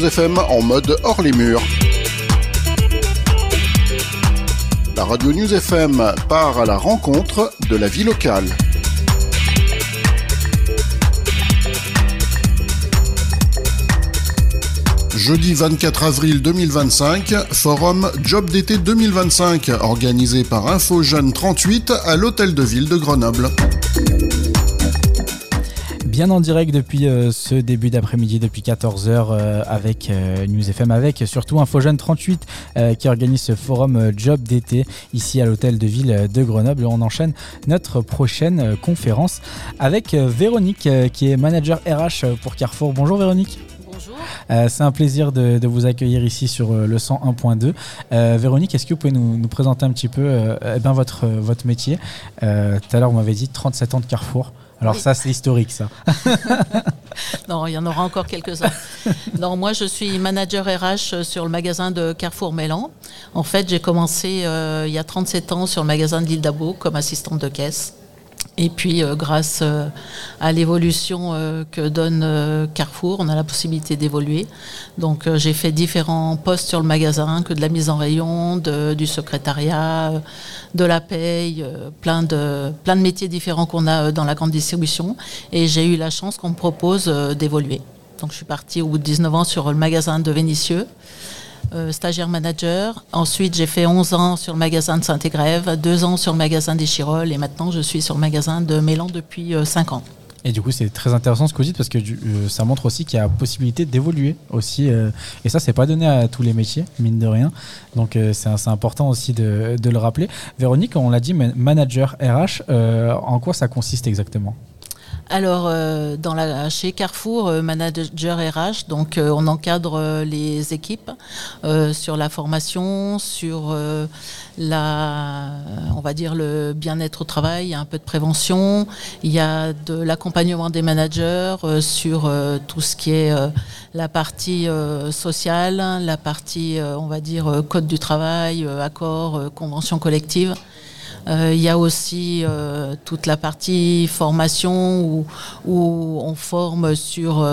News FM en mode hors les murs. La radio News FM part à la rencontre de la vie locale. Jeudi 24 avril 2025, forum Job d'été 2025, organisé par Info Jeunes 38 à l'Hôtel de Ville de Grenoble. Bien en direct depuis ce début d'après-midi, depuis 14h avec News FM, avec surtout Info Jeunes 38 qui organise ce forum Job d'été ici à l'Hôtel de Ville de Grenoble. Et on enchaîne notre prochaine conférence avec Véronique qui est manager RH pour Carrefour. Bonjour Véronique. C'est un plaisir de vous accueillir ici sur le 101.2. Véronique, est-ce que vous pouvez nous présenter un petit peu votre métier? Tout à l'heure, vous m'avez dit 37 ans de Carrefour. Alors oui. Ça, c'est historique, ça. Non, il y en aura encore quelques-uns. Non, moi, je suis manager RH sur le magasin de Carrefour Mélan. En fait, j'ai commencé il y a 37 ans sur le magasin de l'Île d'Abo comme assistante de caisse. Et puis, grâce à l'évolution que donne Carrefour, on a la possibilité d'évoluer. Donc, j'ai fait différents postes sur le magasin, que de la mise en rayon, du secrétariat, de la paye, plein de métiers différents qu'on a dans la grande distribution. Et j'ai eu la chance qu'on me propose d'évoluer. Donc, je suis partie au bout de 19 ans sur le magasin de Vénissieux. Stagiaire manager. Ensuite, j'ai fait 11 ans sur le magasin de Saint-Égrève, 2 ans sur le magasin des Chirolles et maintenant, je suis sur le magasin de Mélan depuis 5 ans. Et du coup, c'est très intéressant ce que vous dites parce que ça montre aussi qu'il y a possibilité d'évoluer aussi. Et ça, c'est pas donné à tous les métiers, mine de rien. Donc, c'est important aussi de le rappeler. Véronique, on l'a dit, manager RH, en quoi ça consiste exactement ? Alors, chez Carrefour, manager RH, donc on encadre les équipes sur la formation, sur on va dire le bien-être au travail, il y a un peu de prévention, il y a de l'accompagnement des managers sur tout ce qui est la partie sociale, la partie, on va dire, code du travail, accord, convention collective. Il y a aussi toute la partie formation où on forme sur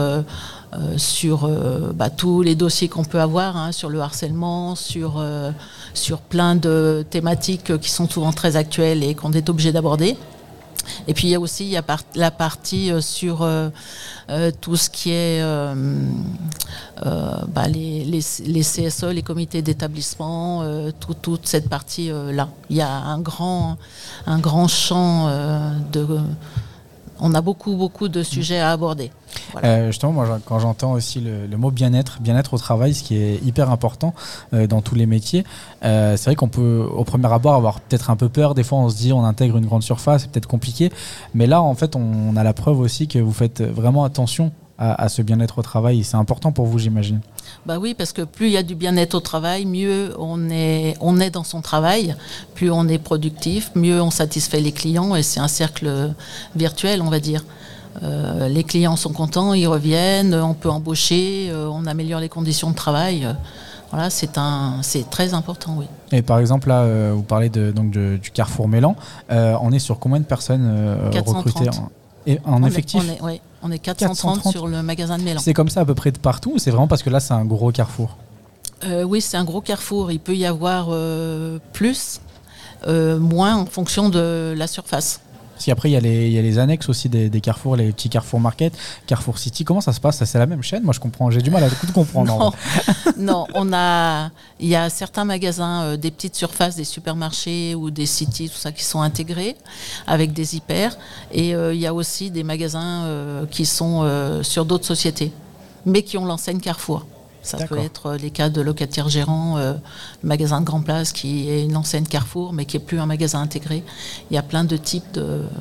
tous les dossiers qu'on peut avoir, sur le harcèlement, sur plein de thématiques qui sont souvent très actuelles et qu'on est obligé d'aborder. Et puis il y a aussi la partie sur tout ce qui est les CSE, les comités d'établissement, toute cette partie-là. Il y a un grand champ on a beaucoup de sujets à aborder. Voilà. Justement, moi, quand j'entends aussi le mot bien-être au travail, ce qui est hyper important dans tous les métiers, c'est vrai qu'on peut, au premier abord, avoir peut-être un peu peur. Des fois, on se dit, on intègre une grande surface, c'est peut-être compliqué. Mais là, en fait, on a la preuve aussi que vous faites vraiment attention à ce bien-être au travail. C'est important pour vous, j'imagine. Bah oui, parce que plus il y a du bien-être au travail, mieux on est dans son travail, plus on est productif, mieux on satisfait les clients et c'est un cercle virtuel, on va dire. Les clients sont contents, ils reviennent, on peut embaucher, on améliore les conditions de travail. Voilà, c'est très important, oui. Et par exemple, là, vous parlez du Carrefour Mélan. On est sur combien de personnes recrutées en effectif? On est 430 sur le magasin de Mélan. C'est comme ça à peu près de partout ou c'est vraiment parce que là, c'est un gros Carrefour? Oui, c'est un gros Carrefour. Il peut y avoir plus, moins en fonction de la surface. Parce qu'après, il y a les annexes aussi des Carrefour, les petits Carrefour Market, Carrefour City. Comment ça se passe? C'est la même chaîne? Moi, je comprends. J'ai du mal à tout comprendre. Non, il y a certains magasins, des petites surfaces, des supermarchés ou des cities, tout ça, qui sont intégrés avec des hyper. Et il y a aussi des magasins qui sont sur d'autres sociétés, mais qui ont l'enseigne Carrefour. Ça peut être les cas de locataires gérants, le magasin de Grand Place qui est une enseigne Carrefour, mais qui n'est plus un magasin intégré. Il y a plein de types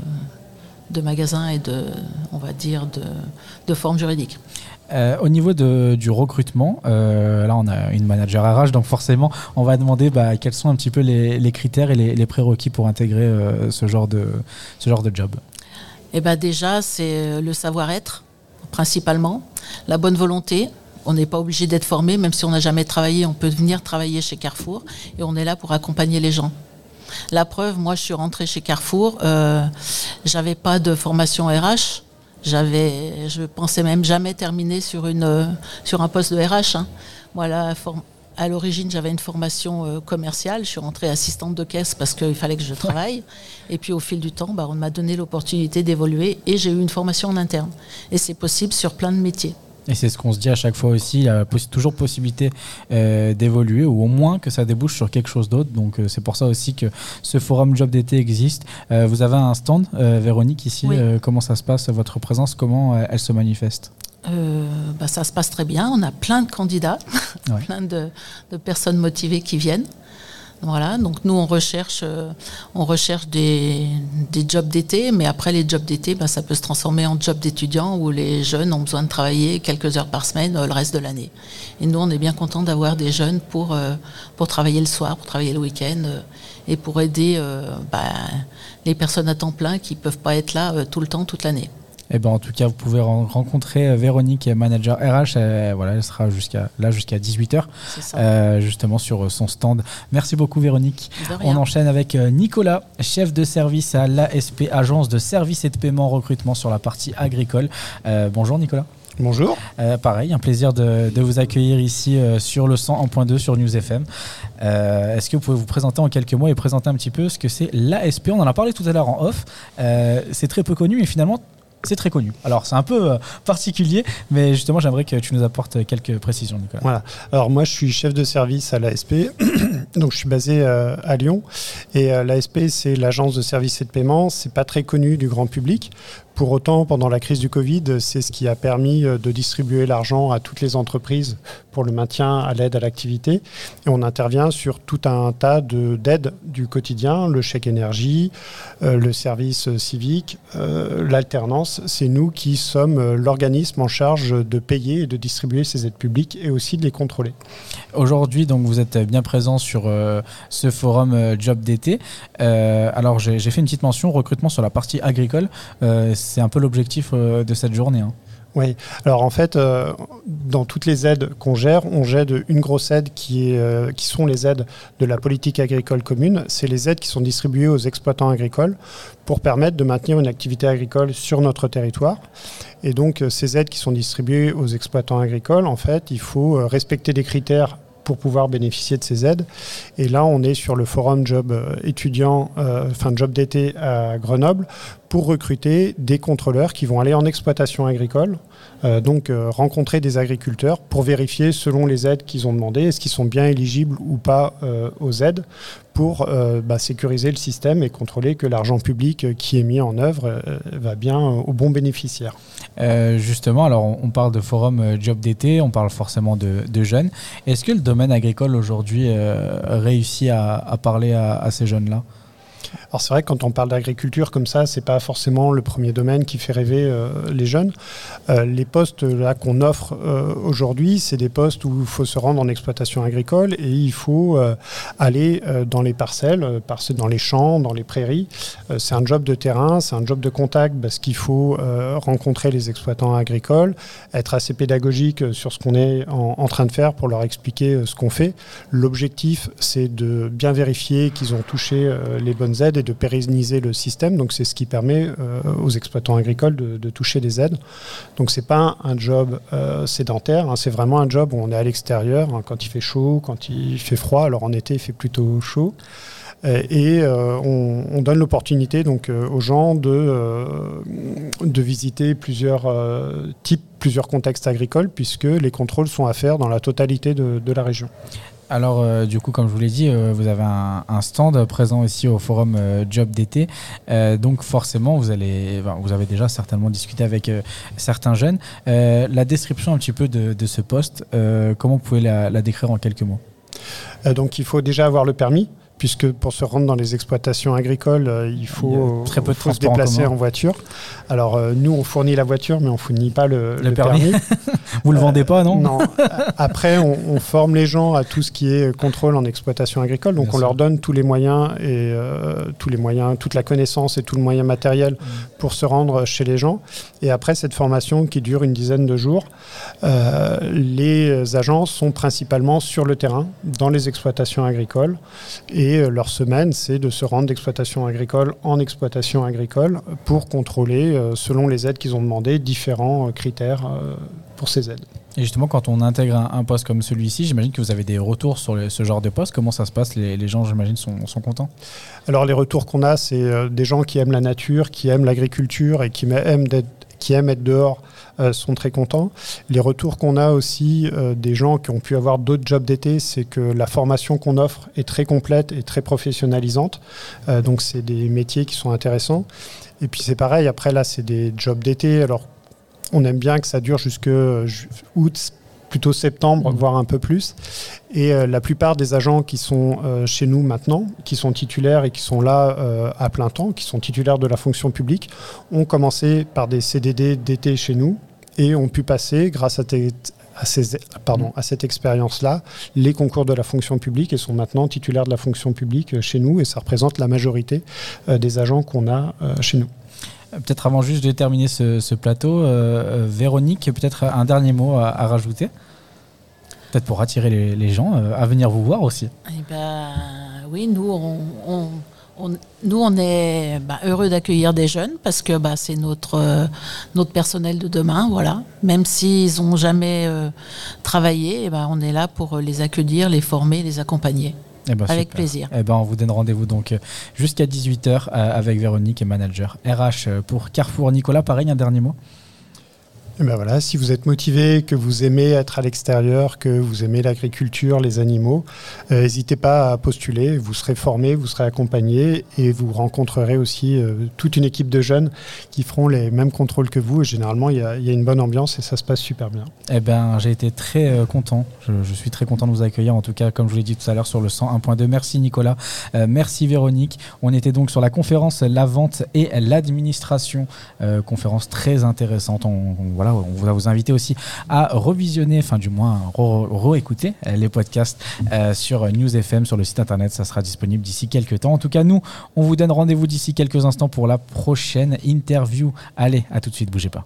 de magasins et on va dire, de formes juridiques. Au niveau du recrutement, là on a une manager RH, donc forcément on va demander quels sont un petit peu les critères et les prérequis pour intégrer ce genre de job. Et déjà c'est le savoir-être principalement, la bonne volonté. On n'est pas obligé d'être formé, même si on n'a jamais travaillé, on peut venir travailler chez Carrefour et on est là pour accompagner les gens. La preuve, moi je suis rentrée chez Carrefour, j'avais pas de formation RH, Je pensais même jamais terminer sur un poste de RH. Hein. Voilà. À l'origine, j'avais une formation commerciale. Je suis rentrée assistante de caisse parce qu'il fallait que je travaille. Et puis, au fil du temps, on m'a donné l'opportunité d'évoluer et j'ai eu une formation en interne. Et c'est possible sur plein de métiers. Et c'est ce qu'on se dit à chaque fois aussi, il y a toujours possibilité d'évoluer ou au moins que ça débouche sur quelque chose d'autre. Donc c'est pour ça aussi que ce forum Job d'été existe. Vous avez un stand, Véronique, ici. Oui. Comment ça se passe, votre présence, comment elle se manifeste ? Ça se passe très bien. On a plein de candidats, Ouais. plein de personnes motivées qui viennent. Voilà, donc nous on recherche des jobs d'été, mais après les jobs d'été, ça peut se transformer en jobs d'étudiants où les jeunes ont besoin de travailler quelques heures par semaine le reste de l'année. Et nous on est bien contents d'avoir des jeunes pour travailler le soir, pour travailler le week-end et pour aider les personnes à temps plein qui ne peuvent pas être là tout le temps, toute l'année. Eh ben, en tout cas, vous pouvez rencontrer Véronique, manager RH. Elle sera jusqu'à 18h, C'est ça. justement sur son stand. Merci beaucoup, Véronique. De rien. On enchaîne avec Nicolas, chef de service à l'ASP, agence de services et de paiement recrutement sur la partie agricole. Bonjour, Nicolas. Bonjour. Pareil, un plaisir de vous accueillir ici sur le 101.2 sur News FM. Est-ce que vous pouvez vous présenter en quelques mots et présenter un petit peu ce que c'est l'ASP ? On en a parlé tout à l'heure en off. C'est très peu connu, mais finalement, c'est très connu. Alors, c'est un peu particulier, mais justement, j'aimerais que tu nous apportes quelques précisions, Nicolas. Voilà. Alors, moi, je suis chef de service à l'ASP. Donc, je suis basé à Lyon. Et l'ASP, c'est l'agence de services et de paiement. C'est pas très connu du grand public. Pour autant, pendant la crise du Covid, c'est ce qui a permis de distribuer l'argent à toutes les entreprises pour le maintien à l'aide à l'activité. Et on intervient sur tout un tas d'aides du quotidien, le chèque énergie, le service civique, l'alternance. C'est nous qui sommes l'organisme en charge de payer et de distribuer ces aides publiques et aussi de les contrôler. Aujourd'hui, donc, vous êtes bien présent sur ce forum Job d'été. Alors, j'ai fait une petite mention, recrutement sur la partie agricole. C'est un peu l'objectif de cette journée. Hein. Oui, alors en fait, dans toutes les aides qu'on gère, on gère une grosse aide qui sont les aides de la politique agricole commune. C'est les aides qui sont distribuées aux exploitants agricoles pour permettre de maintenir une activité agricole sur notre territoire. Et donc, ces aides qui sont distribuées aux exploitants agricoles, en fait, il faut respecter des critères pour pouvoir bénéficier de ces aides. Et là, on est sur le forum Job étudiant, Job d'été à Grenoble, pour recruter des contrôleurs qui vont aller en exploitation agricole, rencontrer des agriculteurs pour vérifier selon les aides qu'ils ont demandées, est-ce qu'ils sont bien éligibles ou pas aux aides, pour sécuriser le système et contrôler que l'argent public qui est mis en œuvre va bien aux bons bénéficiaires. Justement, alors on parle de forum Job d'été, on parle forcément de jeunes. Est-ce que le domaine agricole aujourd'hui réussit à parler à ces jeunes-là ? Alors c'est vrai que quand on parle d'agriculture comme ça, c'est pas forcément le premier domaine qui fait rêver les jeunes. Les postes là qu'on offre aujourd'hui, c'est des postes où il faut se rendre en exploitation agricole et il faut aller dans les parcelles, dans les champs, dans les prairies. C'est un job de terrain, c'est un job de contact parce qu'il faut rencontrer les exploitants agricoles, être assez pédagogique sur ce qu'on est en train de faire pour leur expliquer ce qu'on fait. L'objectif, c'est de bien vérifier qu'ils ont touché les bonnes aides et de pérenniser le système. Donc c'est ce qui permet aux exploitants agricoles de toucher des aides. Donc c'est pas un job sédentaire, hein, c'est vraiment un job où on est à l'extérieur, hein, quand il fait chaud, quand il fait froid. Alors en été il fait plutôt chaud. On donne l'opportunité donc aux gens de visiter plusieurs contextes agricoles puisque les contrôles sont à faire dans la totalité de la région. Alors du coup, comme je vous l'ai dit, vous avez un stand présent ici au forum Job d'été. Donc forcément, vous avez déjà certainement discuté avec certains jeunes. La description un petit peu de ce poste, comment vous pouvez la décrire en quelques mots ? Donc il faut déjà avoir le permis. Puisque pour se rendre dans les exploitations agricoles, il faut se déplacer en voiture. Alors nous, on fournit la voiture, mais on ne fournit pas le permis. Vous ne le vendez pas, non ? Non. Après, on forme les gens à tout ce qui est contrôle en exploitation agricole. Donc on leur donne tous les moyens, toute la connaissance et tout le moyen matériel pour se rendre chez les gens. Et après cette formation qui dure une dizaine de jours, les agents sont principalement sur le terrain, dans les exploitations agricoles. Et Et leur semaine, c'est de se rendre d'exploitation agricole en exploitation agricole pour contrôler, selon les aides qu'ils ont demandé, différents critères pour ces aides. Et justement, quand on intègre un poste comme celui-ci, j'imagine que vous avez des retours sur ce genre de poste. Comment ça se passe ? Les gens, j'imagine, sont contents ? Alors, les retours qu'on a, c'est des gens qui aiment la nature, qui aiment l'agriculture et qui aiment être dehors, sont très contents. Les retours qu'on a aussi des gens qui ont pu avoir d'autres jobs d'été, c'est que la formation qu'on offre est très complète et très professionnalisante. Donc, c'est des métiers qui sont intéressants. Et puis, c'est pareil, après, là, c'est des jobs d'été. Alors, on aime bien que ça dure jusqu'à août, plutôt septembre, voire un peu plus. Et la plupart des agents qui sont chez nous maintenant, qui sont titulaires et qui sont là à plein temps, qui sont titulaires de la fonction publique, ont commencé par des CDD d'été chez nous et ont pu passer, grâce à cette expérience-là, les concours de la fonction publique et sont maintenant titulaires de la fonction publique chez nous. Et ça représente la majorité des agents qu'on a chez nous. Peut-être avant juste de terminer ce plateau, Véronique, peut-être un dernier mot à rajouter ? Peut-être pour attirer les gens à venir vous voir aussi. Oui, nous on est heureux d'accueillir des jeunes parce que c'est notre personnel de demain, voilà. Même s'ils n'ont jamais travaillé, on est là pour les accueillir, les former, les accompagner. Avec plaisir. On vous donne rendez-vous donc jusqu'à 18h avec Véronique et manager RH pour Carrefour. Nicolas, pareil, un dernier mot ? Voilà, si vous êtes motivé, que vous aimez être à l'extérieur, que vous aimez l'agriculture, les animaux, n'hésitez pas à postuler. Vous serez formé, vous serez accompagné et vous rencontrerez aussi toute une équipe de jeunes qui feront les mêmes contrôles que vous. Et généralement, il y a une bonne ambiance et ça se passe super bien. J'ai été très content. Je suis très content de vous accueillir. En tout cas, comme je vous l'ai dit tout à l'heure sur le 101.2. Merci Nicolas. Merci Véronique. On était donc sur la conférence La vente et l'administration. Conférence très intéressante. On va vous inviter aussi à revisionner, enfin du moins réécouter les podcasts sur News FM, sur le site internet. Ça sera disponible d'ici quelques temps. En tout cas, nous, on vous donne rendez-vous d'ici quelques instants pour la prochaine interview. Allez, à tout de suite, bougez pas.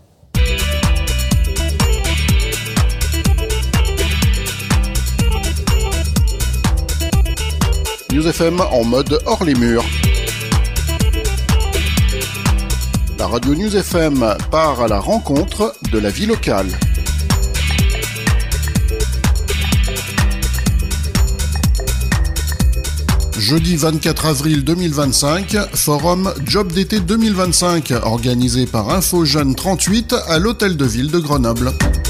News FM en mode hors les murs. La radio News FM part à la rencontre de la vie locale. Jeudi 24 avril 2025, forum Job d'été 2025, organisé par Info Jeune 38 à l'Hôtel de Ville de Grenoble.